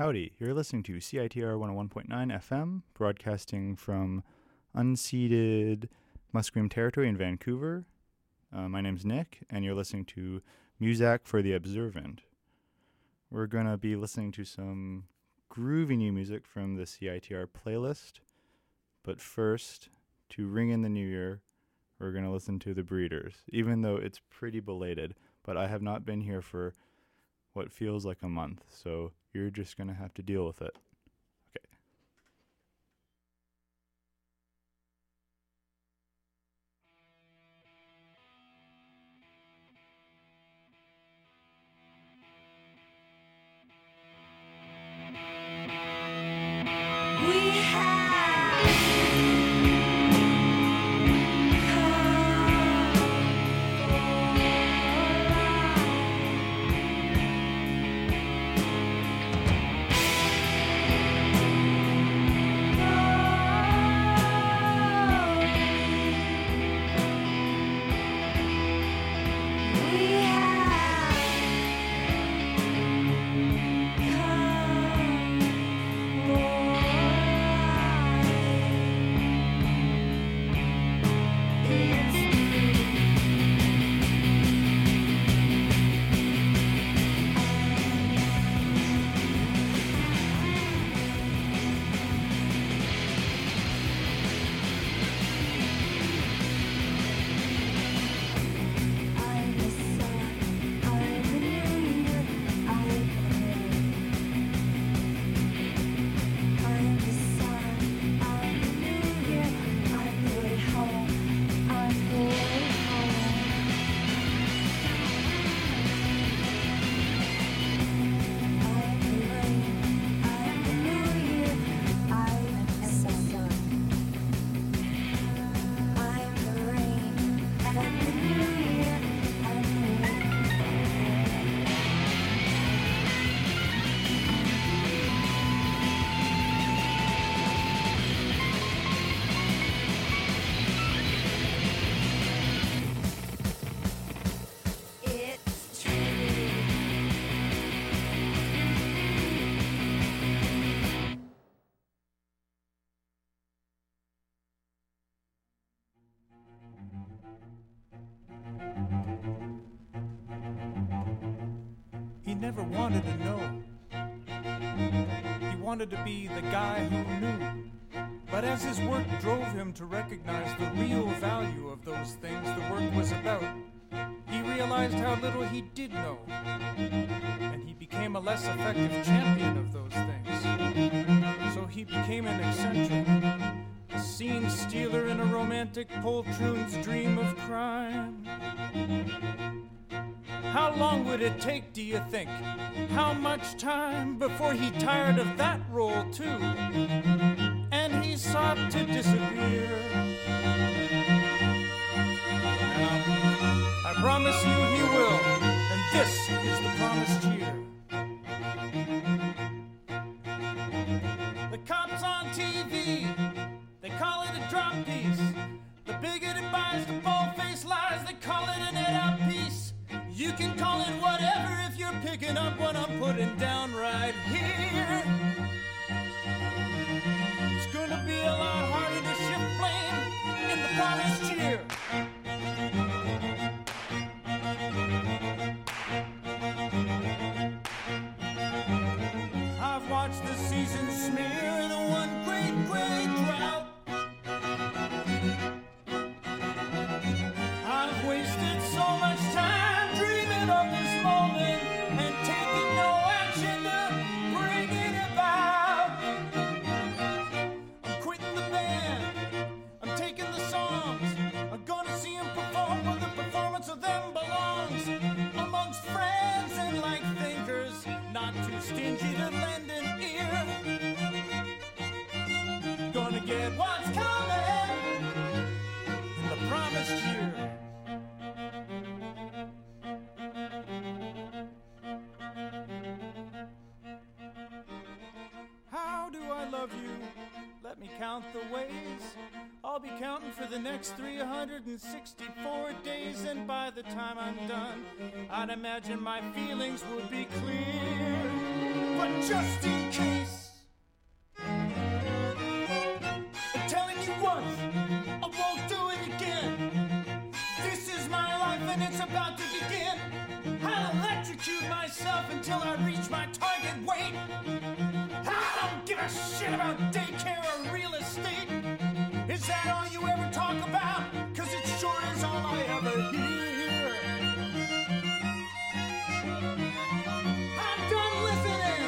Howdy, you're listening to CITR 101.9 FM, broadcasting from unceded Musqueam territory in Vancouver. My name's Nick, and you're listening to Muzak for the Observant. We're going to be listening to some groovy new music from the CITR playlist, but first, to ring in the new year, we're going to listen to The Breeders, even though it's pretty belated, but I have not been here for what feels like a month, so you're just going to have to deal with it. Okay. We have He never wanted to know. He wanted to be the guy who knew. But as his work drove him to recognize the real value of those things the work was about, he realized how little he did know. And he became a less effective champion of those things. So he became an eccentric, a scene stealer in a romantic poltroon's dream of crime. How long would it take, do you think? How much time before he tired of that role too? And he sought to disappear. Now, I promise you he will, and this is the promised year. The cops on TV, they call it a drop piece. The bigot that buys the bald-faced lies, they call it an edit piece. You can call it whatever if you're picking up what I'm putting down right here. It's gonna be a lot harder to shift blame in the promised year. I've watched the season smear the one great gray drought. I've wasted so much time dreaming of this moment and taking no action to bring it about. I'm quitting the band, I'm taking the songs, I'm gonna see them perform where the performance of them belongs. Amongst friends and like thinkers, not too stingy to lend an ear. Gonna get what's coming in the promised year. How do I love you? Let me count the ways. I'll be counting for the next 364 days, and by the time I'm done, I'd imagine my feelings would be clear. But just in case. Telling you once, I won't do it again. This is my life and it's about to begin. I'll electrocute myself until I reach my target weight. I don't give a shit about daycare or real estate. Is that all you ever talk about? 'Cause it sure is all I ever hear. I'm done listening.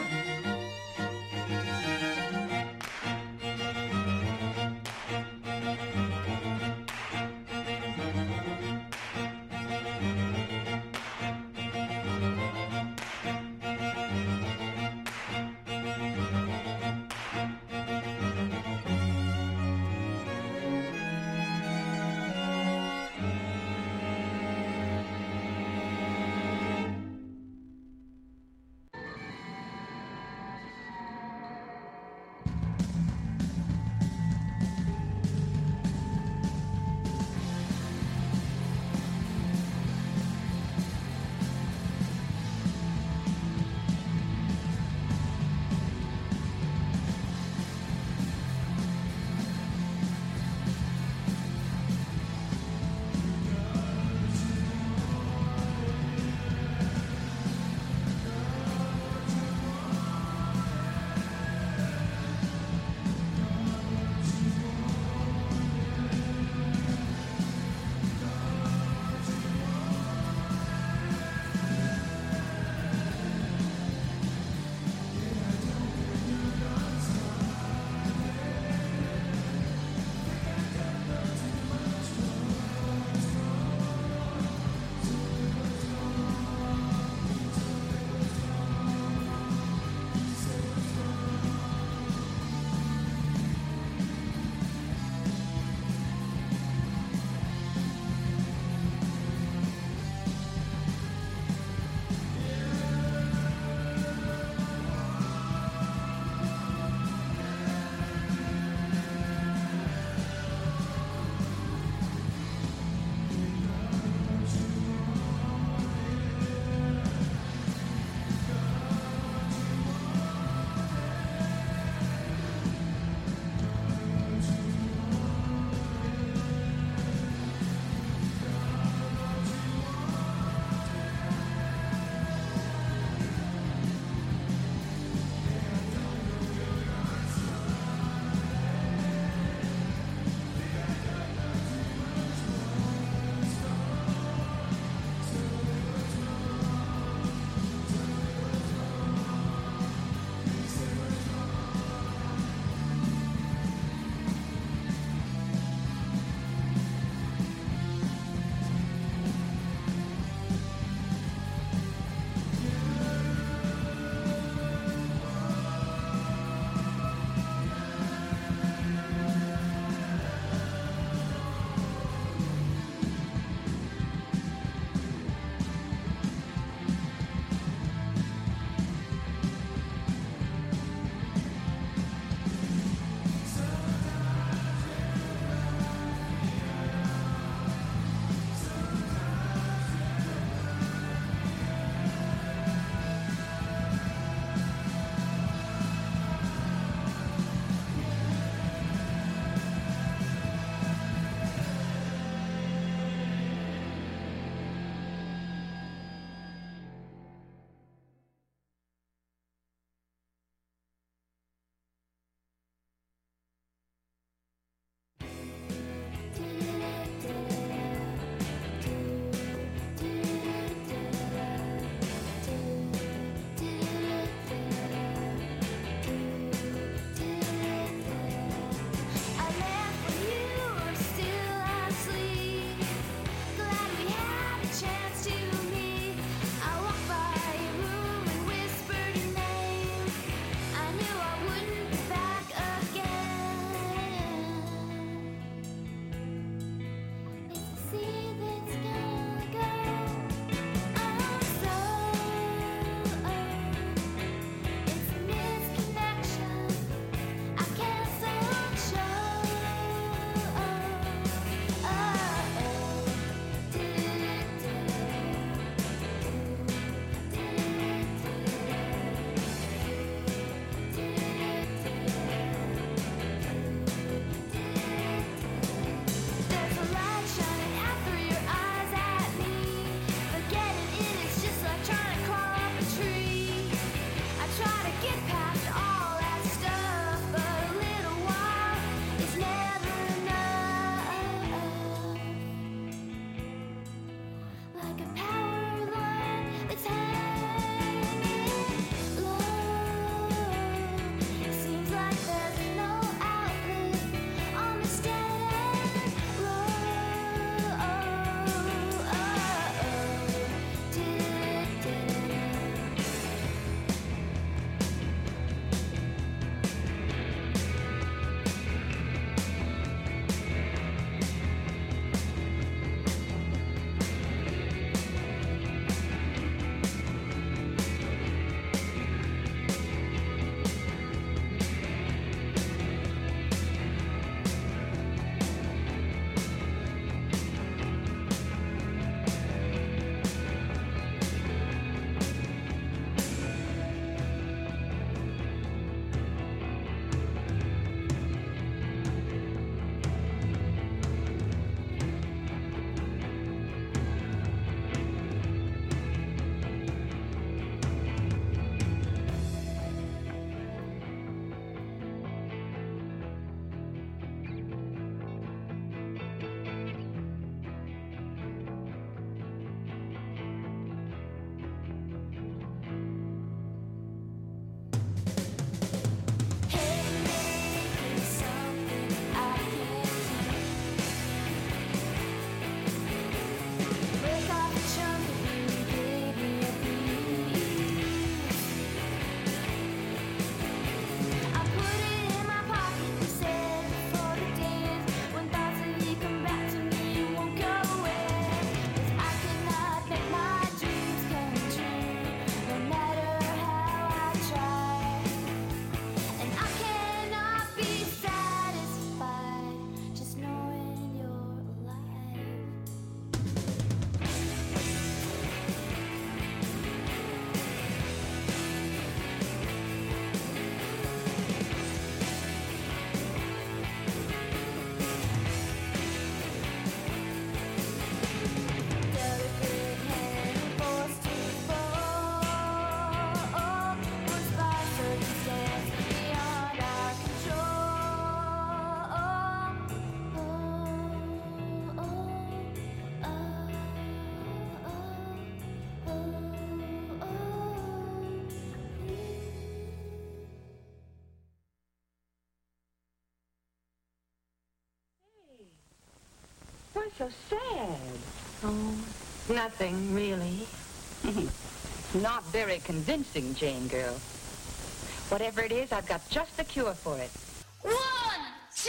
so sad? Oh, nothing, really. Not very convincing, Jane girl. Whatever it is, I've got just the cure for it. 1, 2,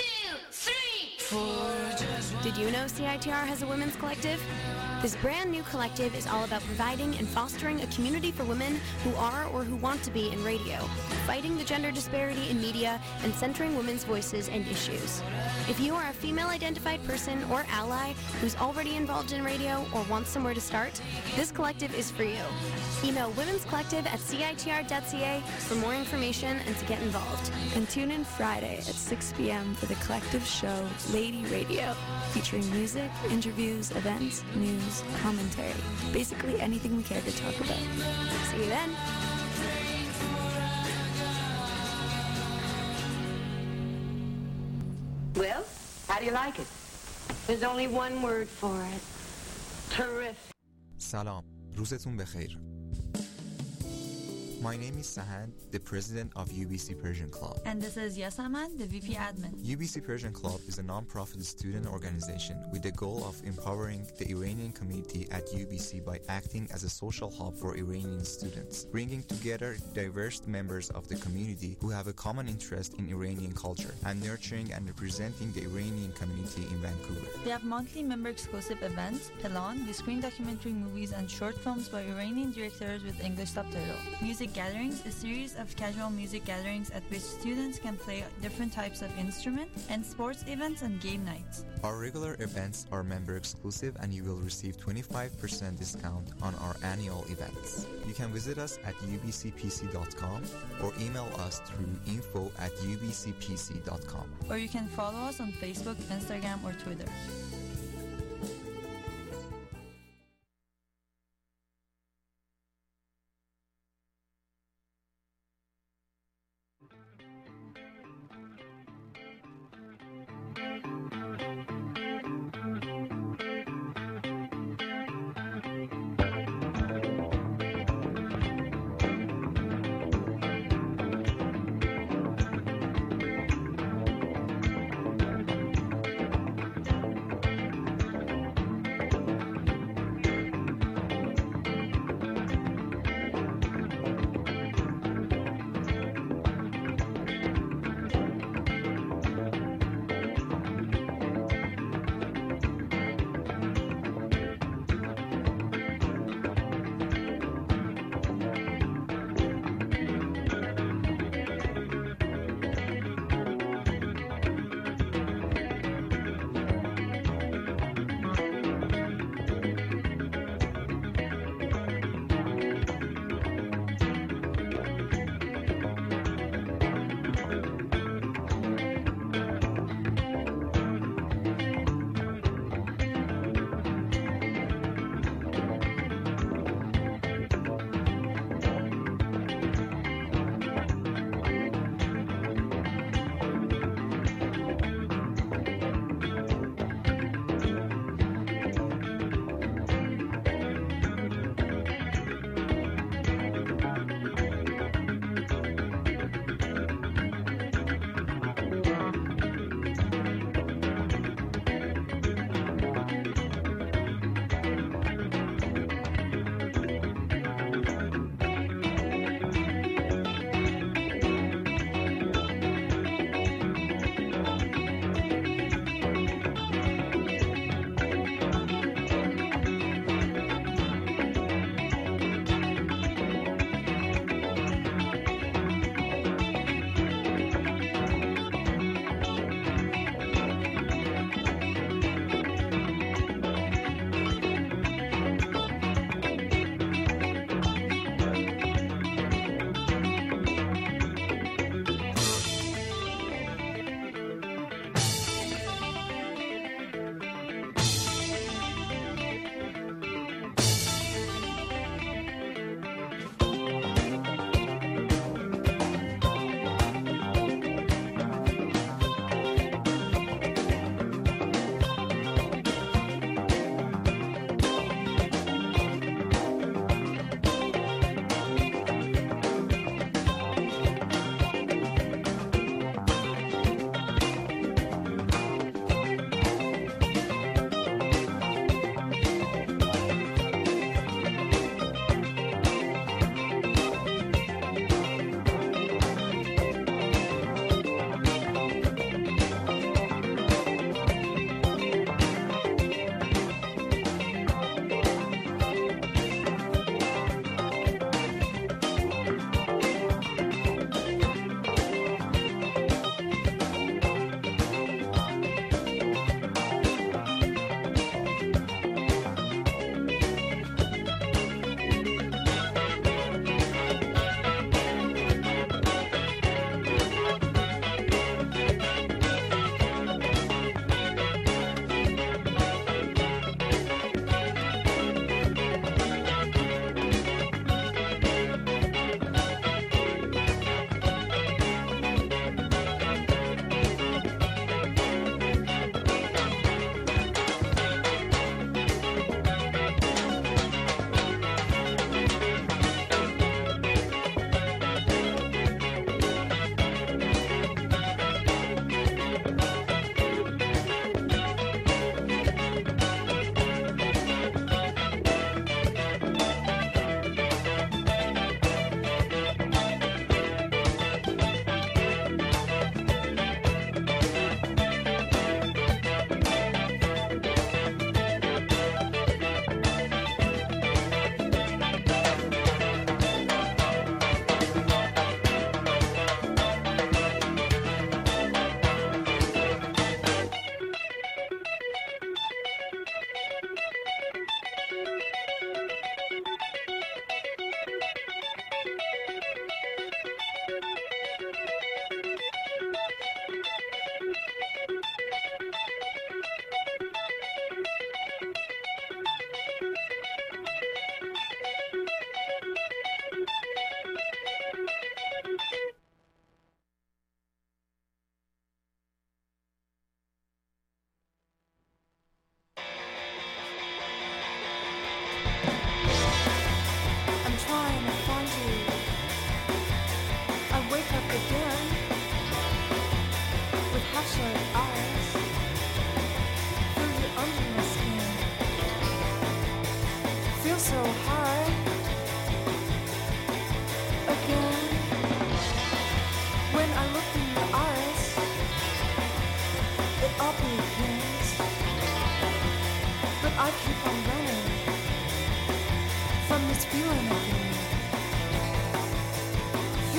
3. Did you know CITR has a women's collective? This brand new collective is all about providing and fostering a community for women who are or who want to be in radio, fighting the gender disparity in media, and centering women's voices and issues. If you are a female-identified person or ally who's already involved in radio or wants somewhere to start, this collective is for you. Email womenscollective@citr.ca for more information and to get involved. And tune in Friday at 6 p.m. for the collective show Lady Radio, featuring music, interviews, events, news, commentary, basically anything we care to talk about. See you then. Well, how do you like it? There's only one word for it. Terrific. سلام، روزتون بخیر. My name is Sahan, the president of UBC Persian Club. And this is Yasaman, the VP admin. UBC Persian Club is a non-profit student organization with the goal of empowering the Iranian community at UBC by acting as a social hub for Iranian students, bringing together diverse members of the community who have a common interest in Iranian culture, and nurturing and representing the Iranian community in Vancouver. We have monthly member-exclusive events, Pelan, we screen documentary movies and short films by Iranian directors with English subtitle. Music gatherings, a series of casual music gatherings at which students can play different types of instruments, and sports events and game nights. Our regular events are member exclusive and you will receive 25% discount on our annual events. You can visit us at ubcpc.com or email us through info@ubcpc.com. Or you can follow us on Facebook, Instagram, or Twitter.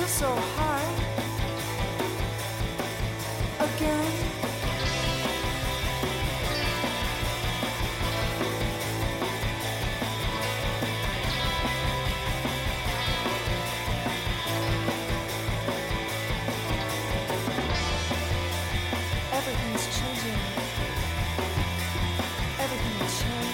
so high again. Everything's changing. Everything will change.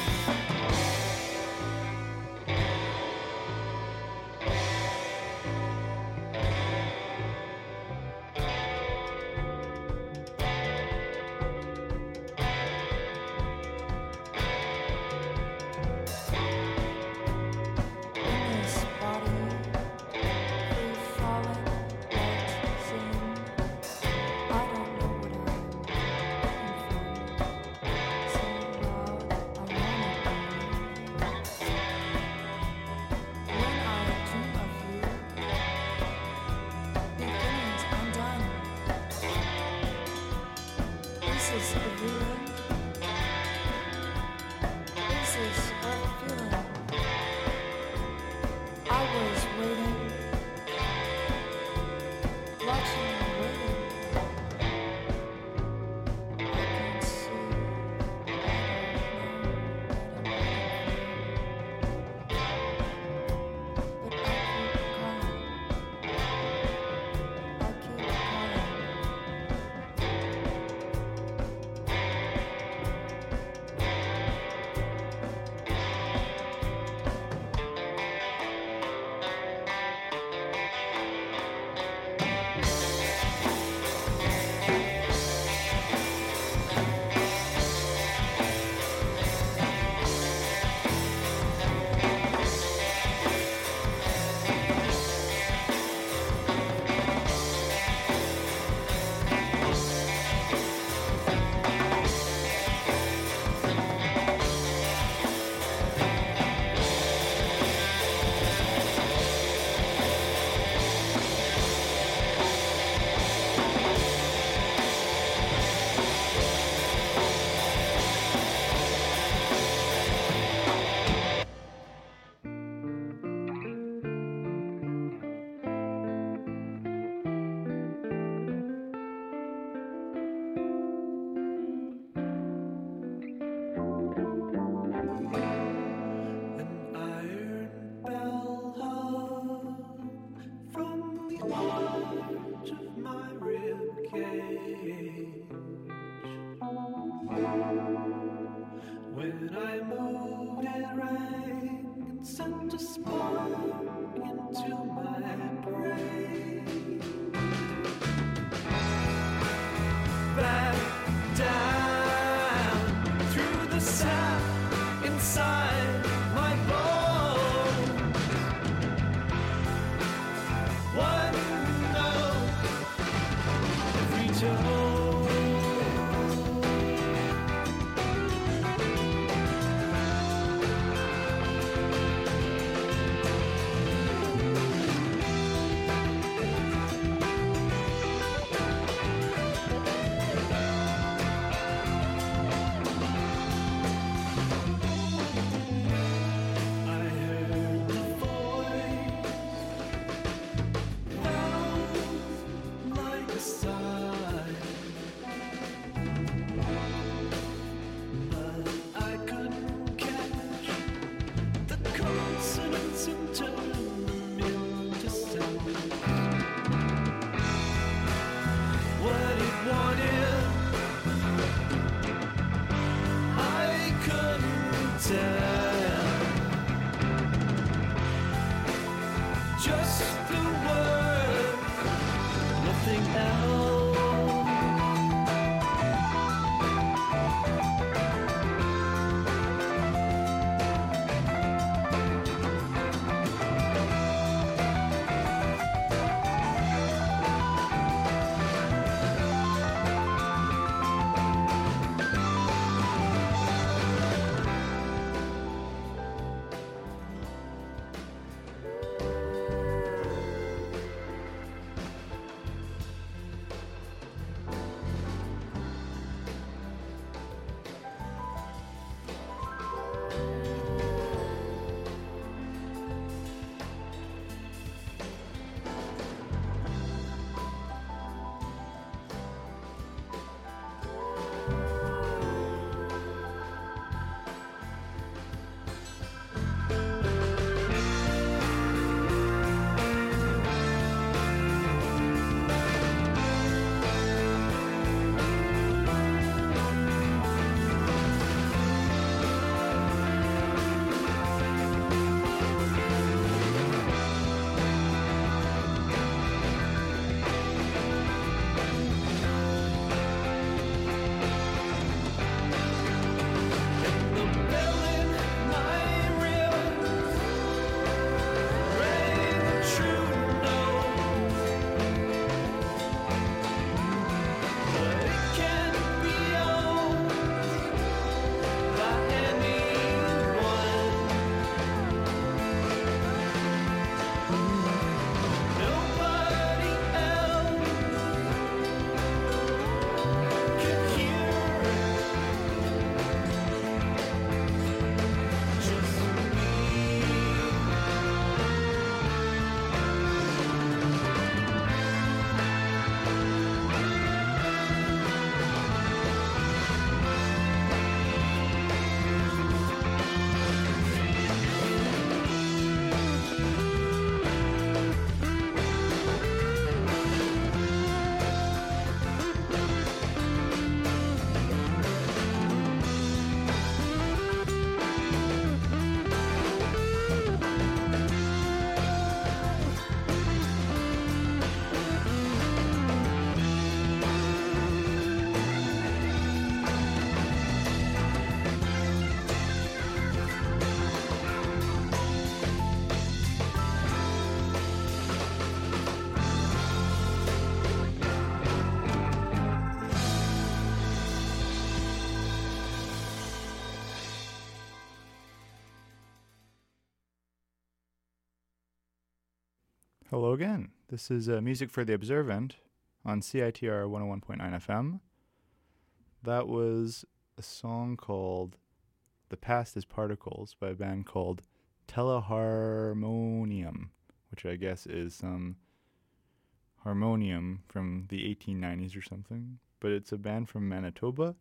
Hello again. This is Music for the Observant on CITR 101.9 FM. That was a song called The Past is Particles by a band called Teleharmonium, which I guess is some harmonium from the 1890s or something. But it's a band from Manitoba,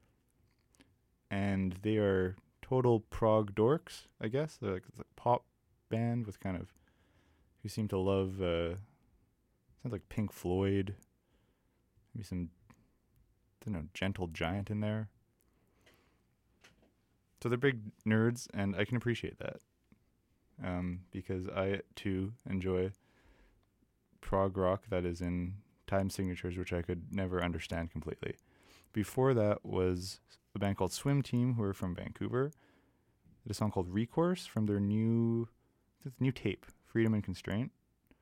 and they are total prog dorks, I guess. They're like a pop band with kind of, who seem to love, sounds like Pink Floyd, maybe some, I don't know, Gentle Giant in there. So they're big nerds, and I can appreciate that, because I, too, enjoy prog rock that is in time signatures, which I could never understand completely. Before that was a band called Swim Team, who are from Vancouver. They had a song called Recourse from their new tape, Freedom and Constraint.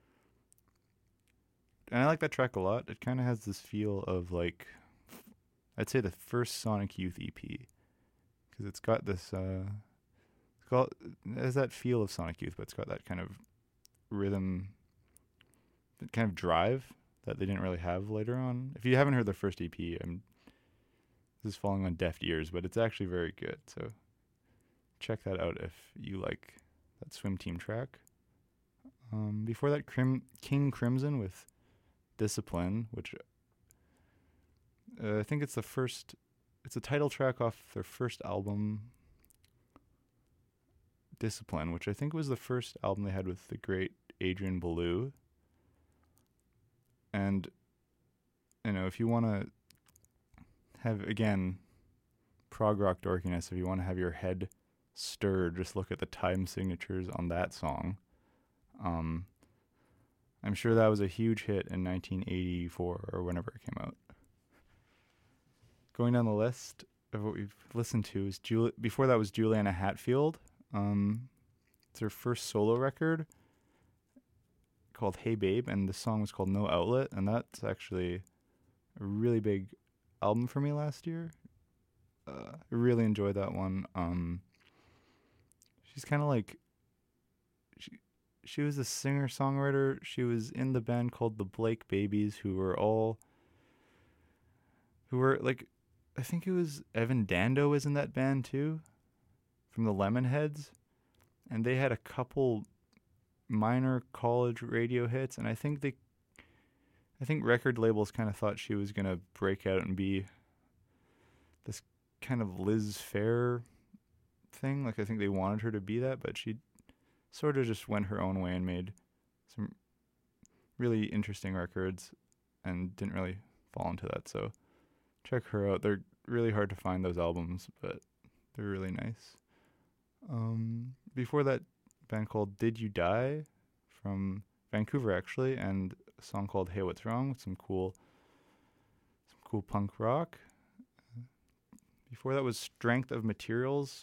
And I like that track a lot. It kind of has this feel of, like, I'd say the first Sonic Youth EP. Because it's got this, it has that feel of Sonic Youth, but it's got that kind of rhythm, that kind of drive that they didn't really have later on. If you haven't heard the first EP, this is falling on deaf ears, but it's actually very good. So check that out if you like that Swim Team track. Before that, King Crimson with Discipline, which I think it's a title track off their first album, Discipline, which I think was the first album they had with the great Adrian Belew. And, you know, if you want to have, again, prog rock dorkiness, if you want to have your head stirred, just look at the time signatures on that song. I'm sure that was a huge hit in 1984 or whenever it came out. Going down the list of what we've listened to is before that was Juliana Hatfield. It's her first solo record called Hey Babe, and the song was called No Outlet, and that's actually a really big album for me last year. I really enjoyed that one. She's kind of like, she was a singer-songwriter. She was in the band called the Blake Babies, who were like, I think it was Evan Dando was in that band too, from the Lemonheads, and they had a couple minor college radio hits, and I think record labels kind of thought she was gonna break out and be this kind of Liz Phair thing. Like, I think they wanted her to be that, but she sort of just went her own way and made some really interesting records and didn't really fall into that. So check her out. They're really hard to find, those albums, but they're really nice. Before that, band called Did You Die from Vancouver, actually, and a song called Hey What's Wrong with some cool punk rock. Before that was Strength of Materials,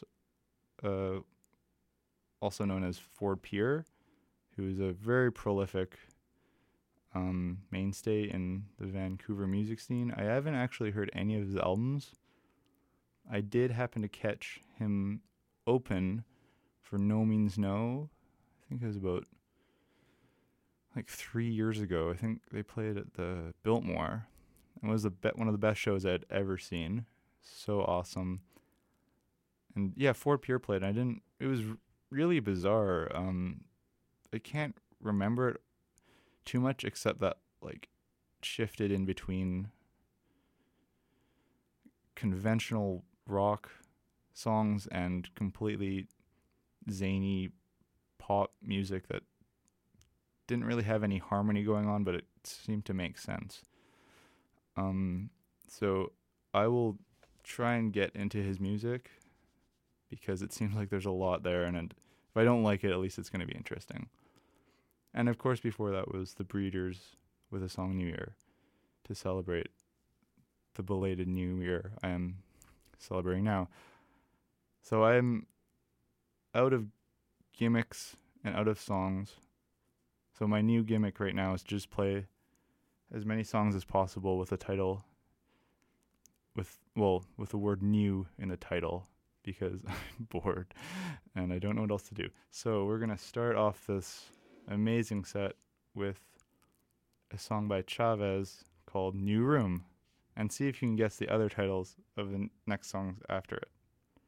also known as Ford Pierre, who is a very prolific mainstay in the Vancouver music scene. I haven't actually heard any of his albums. I did happen to catch him open for No Means No. I think it was about like 3 years ago. I think they played at the Biltmore. It was one of the best shows I'd ever seen. So awesome. And yeah, Ford Pierre played. It was really bizarre. I can't remember it too much, except that, like, shifted in between conventional rock songs and completely zany pop music that didn't really have any harmony going on, but it seemed to make sense. So I will try and get into his music because it seems like there's a lot there, and if I don't like it, at least it's going to be interesting. And of course, before that was The Breeders with a song New Year to celebrate the belated New Year I am celebrating now. So I'm out of gimmicks and out of songs. So my new gimmick right now is just play as many songs as possible with a title, with the word new in the title, because I'm bored and I don't know what else to do. So we're going to start off this amazing set with a song by Chavez called New Room, and see if you can guess the other titles of the next songs after it.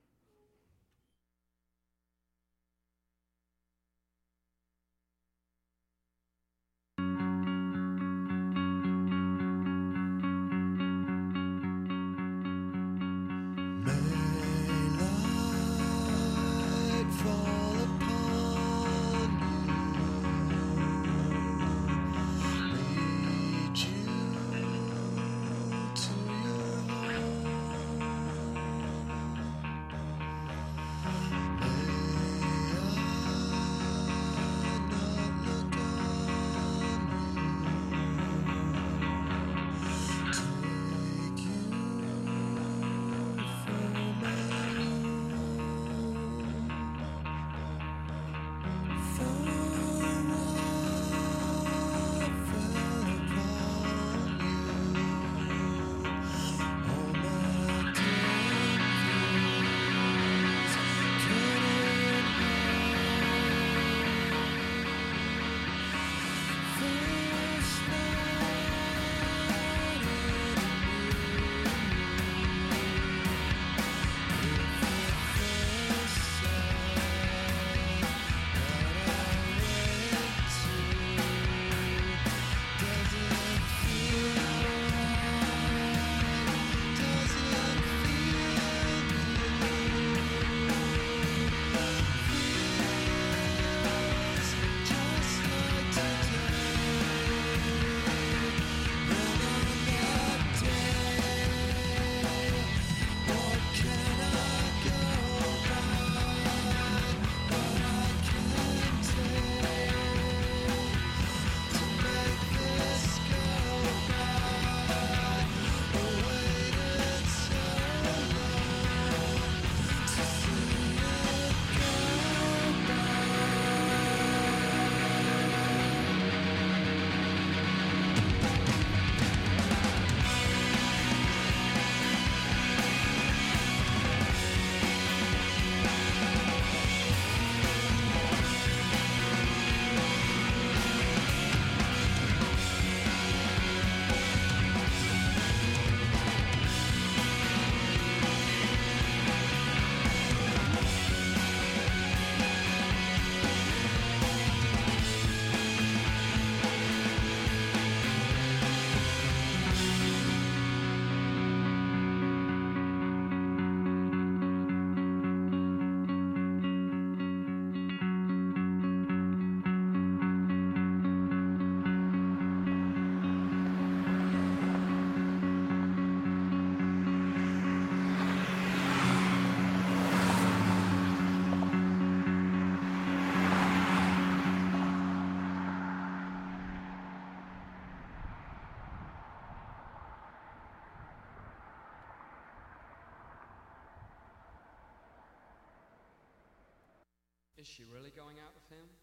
Is she really going out with him?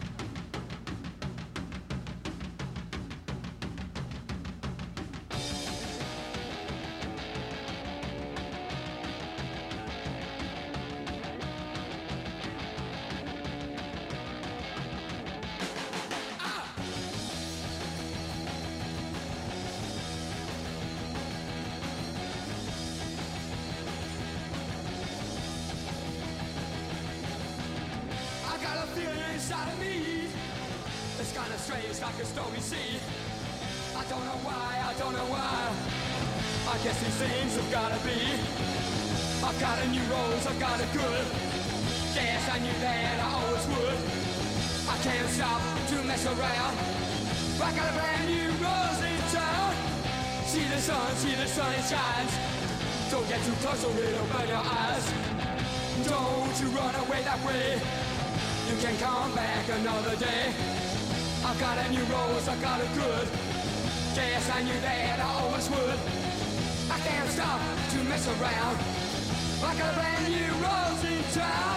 Inside of me, it's kind of strange, like a stormy sea. I don't know why. I guess these things have gotta be. I've got a new rose, I've got a good. Guess I knew that I always would. I can't stop to mess around. I got a brand new rose in town. See the sun it shines. Don't get too close or it'll burn your eyes. Don't you run away that way. You can come back another day. I've got a new rose, I've got a good. Guess I knew that I always would. I can't stop to mess around. I got a brand new rose in town.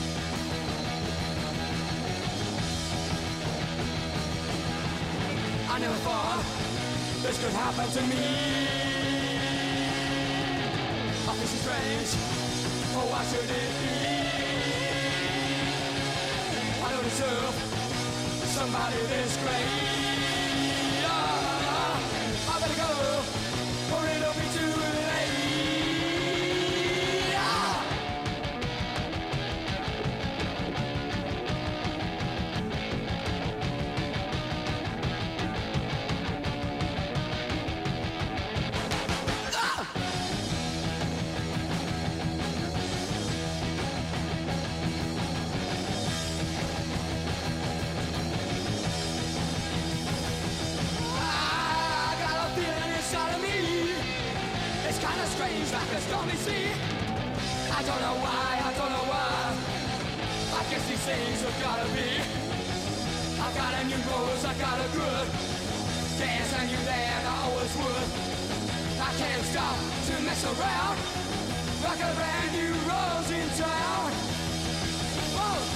I never thought this could happen to me. I feel so strange. Oh, why should it be? I don't deserve somebody this great. I better go, or it'll be too late. Strange like a stormy sea. I don't know why, I don't know why. I guess these things have gotta be. I got a new rose, I got a good dance, I knew that I always would. I can't stop to mess around, like a brand new rose in town. Whoa.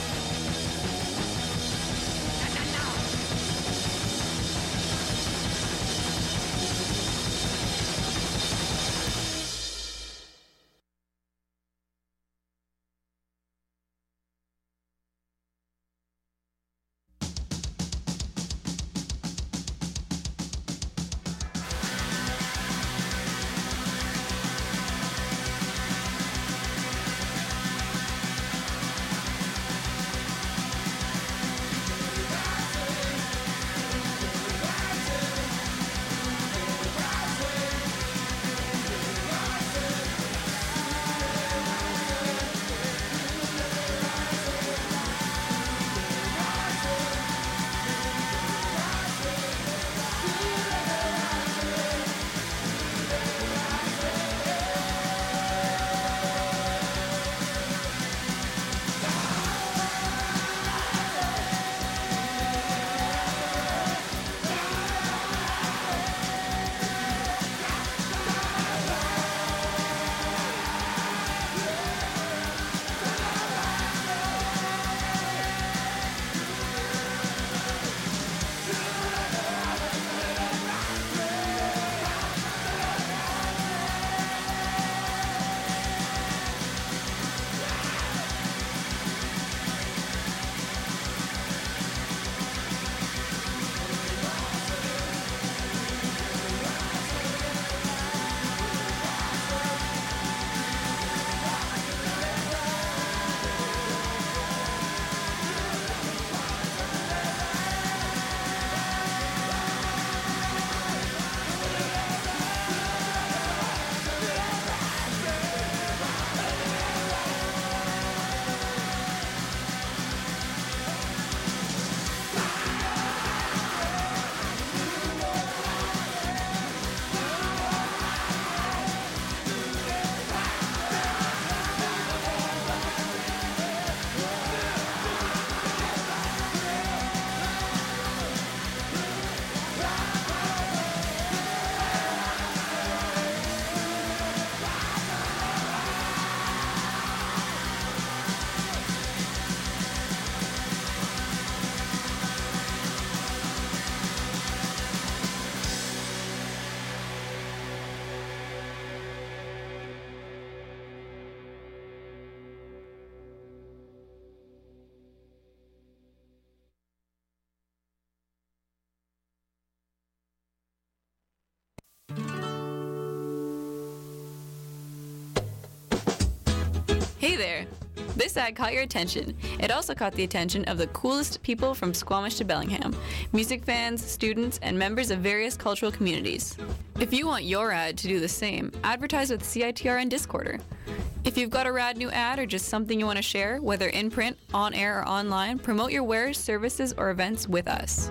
Hey there! This ad caught your attention. It also caught the attention of the coolest people from Squamish to Bellingham, music fans, students, and members of various cultural communities. If you want your ad to do the same, advertise with CITR and Discorder. If you've got a rad new ad or just something you want to share, whether in print, on air, or online, promote your wares, services, or events with us.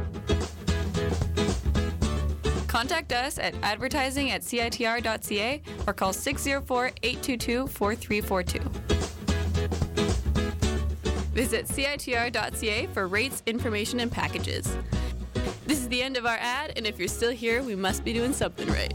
Contact us at advertising@citr.ca or call 604-822-4342. Visit citr.ca for rates, information, and packages. This is the end of our ad, and if you're still here, we must be doing something right.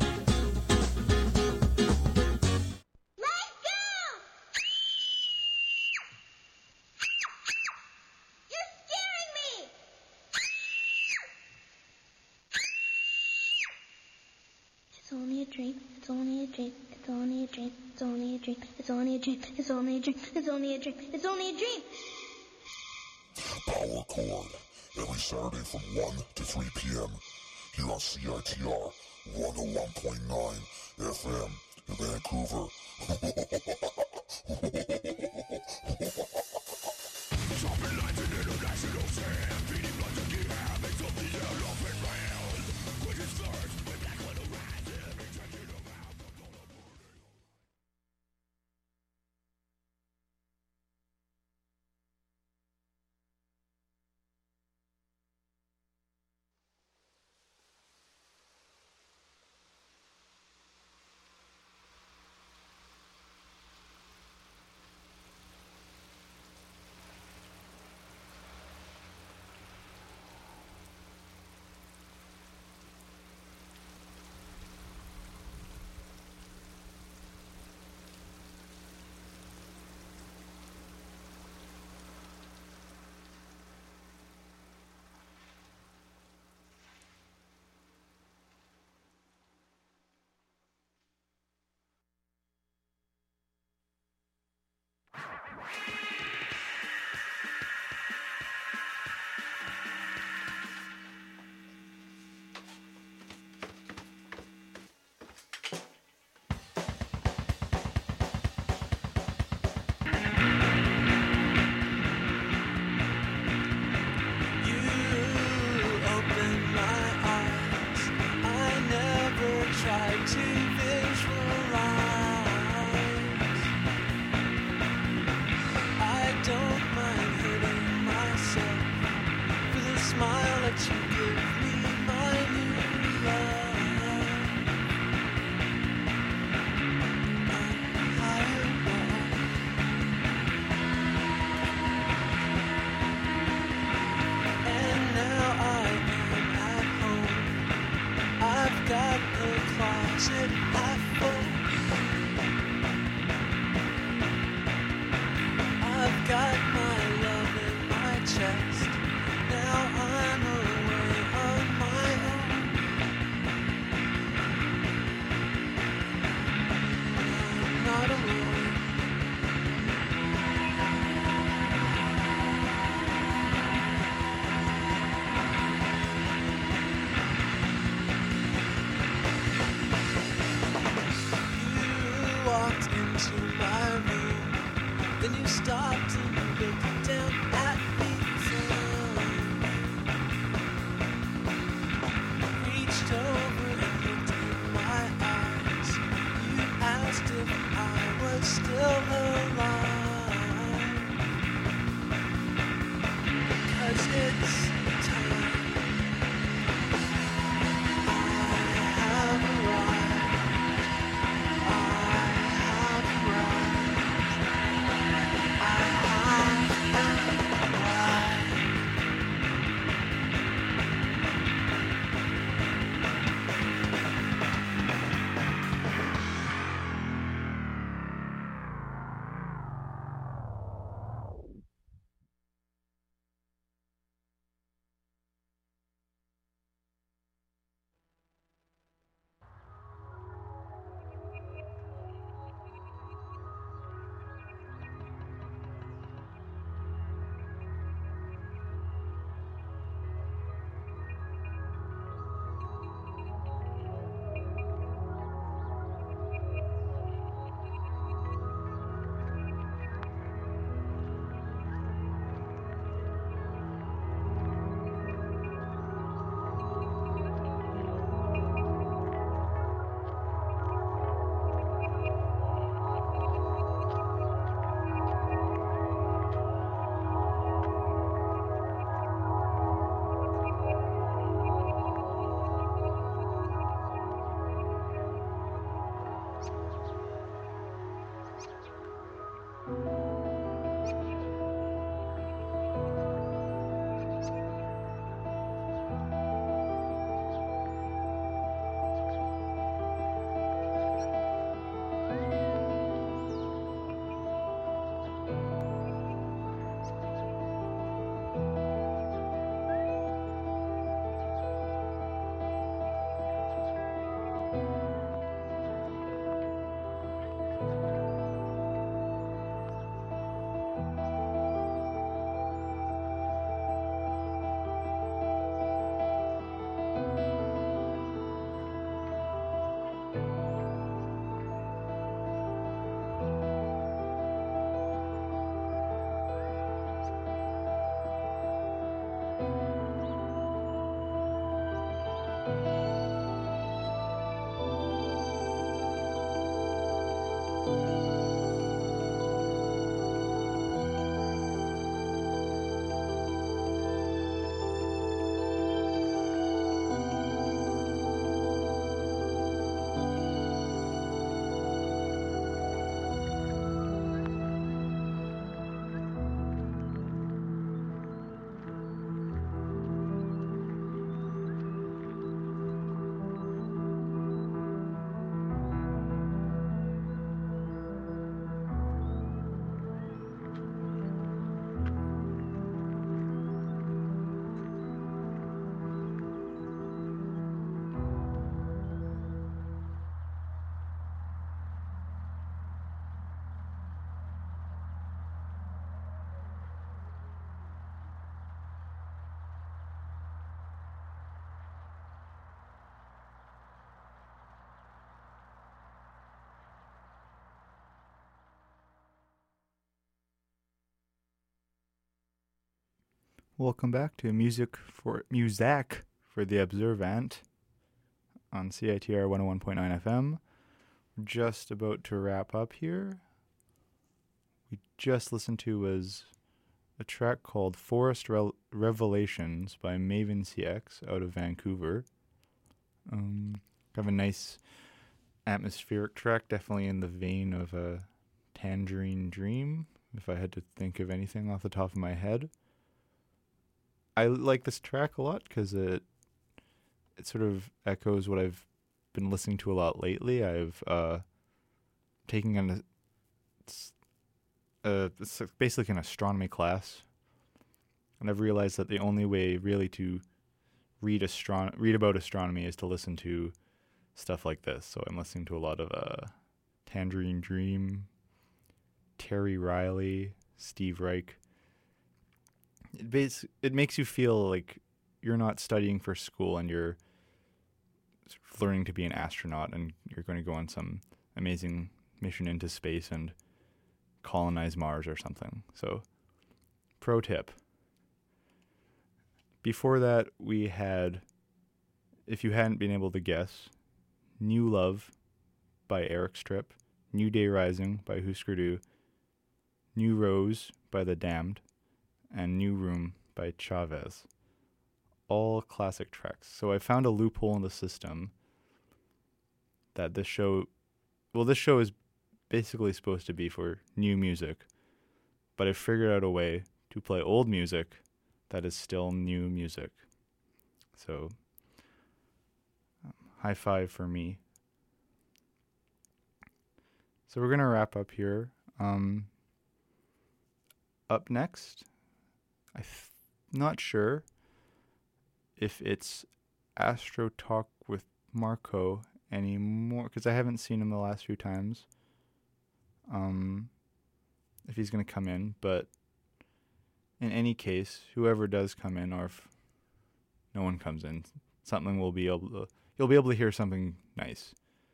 It's only a dream, it's only a dream, it's only a dream, it's only a dream, it's only a dream, it's only a dream, it's only a dream, it's only a dream. Power chord. every Saturday from 1 to 3 p.m. here on CITR 101.9 FM in Vancouver. Shopping lines in international sand, beating blood to keep habits of the elephant man. Quick as stars, with black little rats, every time you know about the blood of burning. I Welcome back to Music for the Observant on CITR 101.9 FM. We're just about to wrap up here. We just listened to was a track called Forest Revelations by Maven CX out of Vancouver. Kind of a nice atmospheric track, definitely in the vein of a Tangerine Dream, if I had to think of anything off the top of my head. I like this track a lot because it sort of echoes what I've been listening to a lot lately. I've taken it's basically an astronomy class, and I've realized that the only way really to read about astronomy is to listen to stuff like this. So I'm listening to a lot of Tangerine Dream, Terry Riley, Steve Reich. It makes you feel like you're not studying for school and you're learning to be an astronaut and you're going to go on some amazing mission into space and colonize Mars or something. So, pro tip. Before that, we had, if you hadn't been able to guess, New Love by Eric Stripp, New Day Rising by Husker Du, New Rose by The Damned, and New Room by Chavez. All classic tracks. So I found a loophole in the system that this show is basically supposed to be for new music, but I figured out a way to play old music that is still new music. So, high five for me. So we're going to wrap up here. Up next, I'm not sure if it's Astro Talk with Marco anymore, because I haven't seen him the last few times. If he's going to come in, but in any case, whoever does come in, or if no one comes in, you'll be able to hear something nice.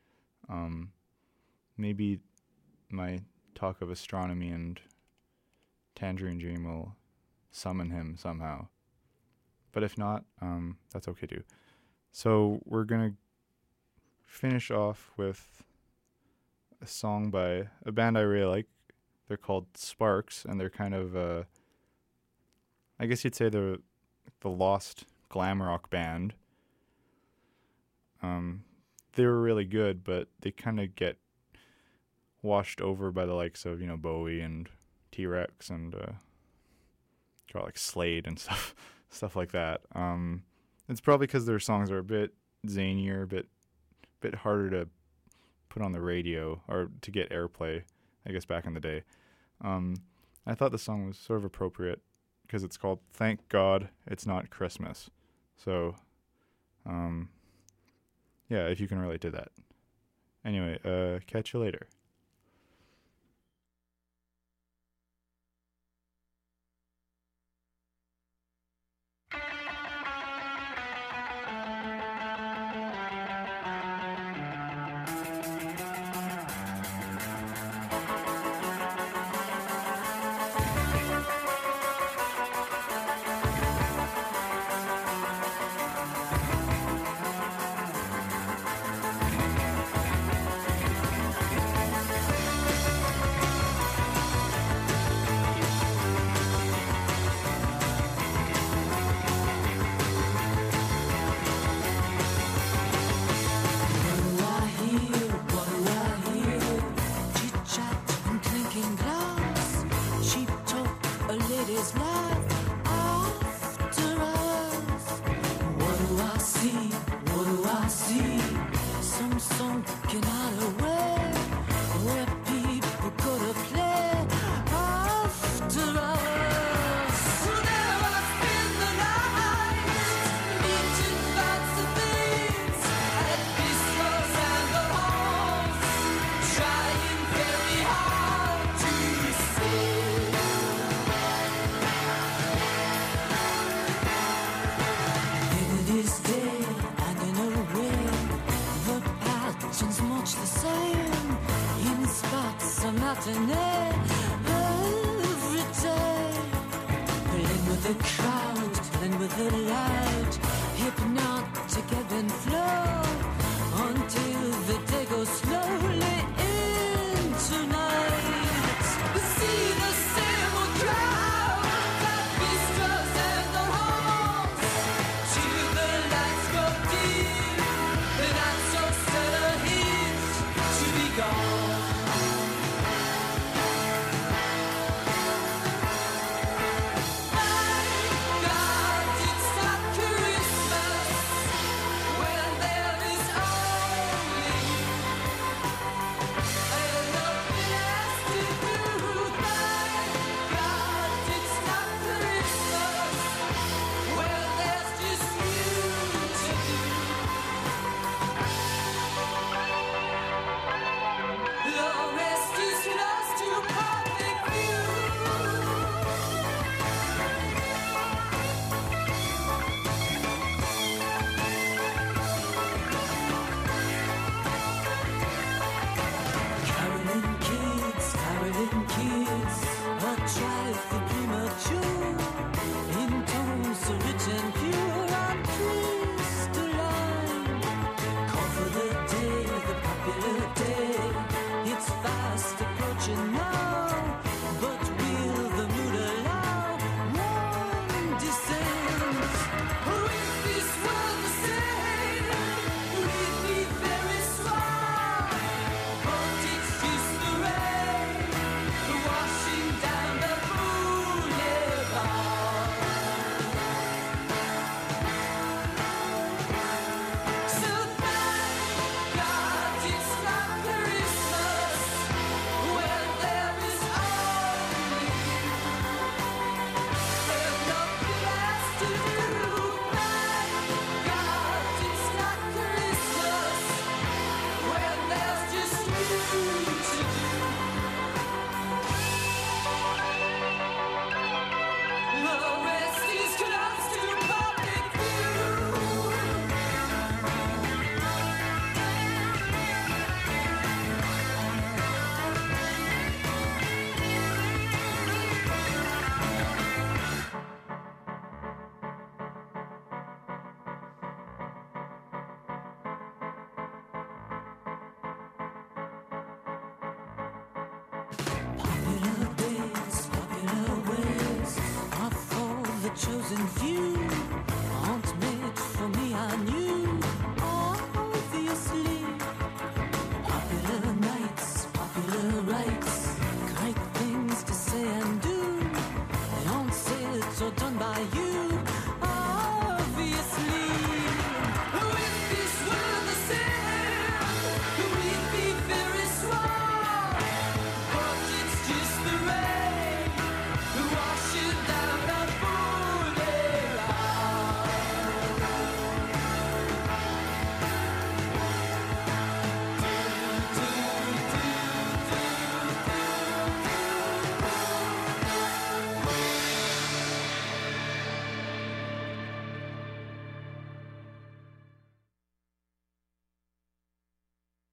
Maybe my talk of astronomy and Tangerine Dream will summon him somehow. But if not, that's okay too. So we're going to finish off with a song by a band I really like. They're called Sparks, and they're kind of, I guess you'd say they're the lost glam rock band. They were really good, but they kind of get washed over by the likes of, Bowie and T-Rex and like Slade and stuff like that. It's probably because their songs are a bit zanier, a bit harder to put on the radio or to get airplay, I guess, back in the day. I thought the song was sort of appropriate because it's called Thank God It's Not Christmas. So, yeah, if you can relate to that. Anyway, catch you later. Every day, playing with the crowd. chosen few aren't made for me, I knew, obviously. Popular nights, popular rights, great things to say and do. They aren't said or done by you.